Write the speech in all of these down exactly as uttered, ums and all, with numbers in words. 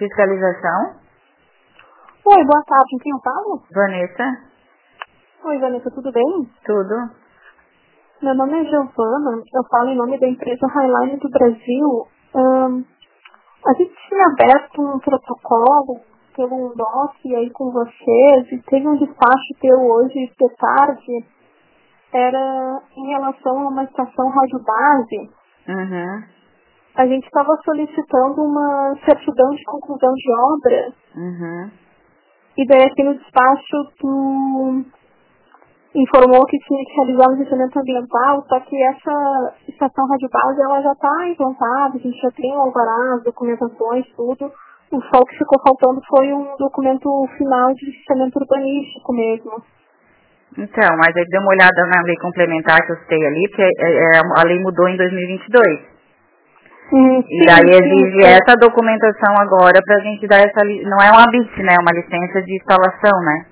Fiscalização. Oi, boa tarde. Com quem eu falo? Vanessa. Oi, Vanessa, tudo bem? Tudo. Meu nome é Giovana, eu falo em nome da empresa Highline do Brasil. Ahn, a gente tinha aberto um protocolo pelo um doc aí com vocês e teve um despacho teu hoje de tarde. Era em relação a uma estação rádio base. Uhum. A gente estava solicitando uma certidão de conclusão de obra. Uhum. E daí aqui no despacho tu informou que tinha que realizar um licenciamento ambiental, só que essa estação rádio base ela já está implantada, a gente já tem o alvará, as documentações, tudo. O só que ficou faltando foi um documento final de licenciamento urbanístico mesmo. Então, mas aí dê uma olhada na lei complementar que eu citei ali, porque é, é, a lei mudou em dois mil e vinte e dois. Hum, E sim, daí sim, exige sim. essa documentação agora pra gente dar essa... li- Não é uma B I C, né? É uma licença de instalação, né?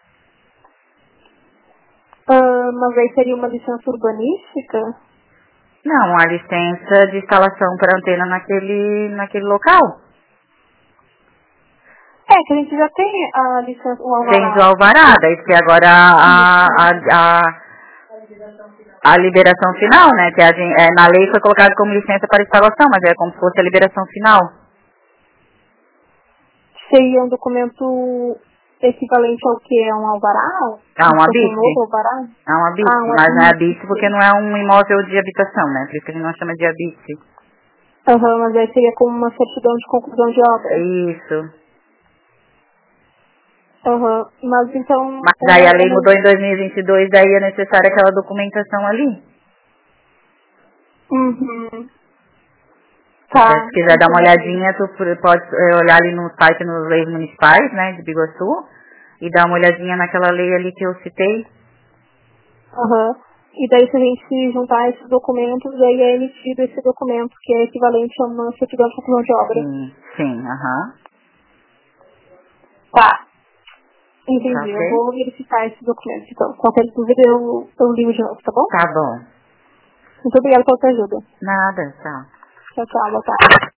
Ah, mas aí seria uma licença urbanística? Não, a licença de instalação para antena naquele, naquele local. É, que a gente já tem a licença, o Tem do alvará. alvará, daí porque agora a, Isso. a, a, a liberação final, né? Que a gen- é, na lei foi colocado como licença para instalação, mas é como se fosse a liberação final. Seria um documento equivalente ao que é um alvará? Ah, Como uma se fosse um B I C. novo alvará? É uma B I C, Ah, uma mas não é a B I C B I C. porque não é um imóvel de habitação, né? Por isso que a gente não chama de a B I C. Aham, mas aí seria como uma certidão de conclusão de obra. Isso. Aham, mas então... Mas daí a É, lei mas... mudou em dois mil e vinte e dois, daí é necessária aquela documentação ali. Uhum. Até Tá, se quiser dar uma entendi. olhadinha, tu p- pode eh, olhar ali no site nos leis municipais, né, de Biguaçu, e dar uma olhadinha naquela lei ali que eu citei. Aham. E daí se a gente juntar esses documentos, aí é emitido esse documento que é equivalente a uma certidão de conclusão de obra. Sim, sim, aham. Tá, Tá entendi. Eu ok? vou verificar esses documentos. Então, qualquer dúvida eu, eu ligo de novo, tá bom? Tá bom. Muito obrigada pela sua ajuda. Nada, tchau. Tchau, tchau. Boa tarde.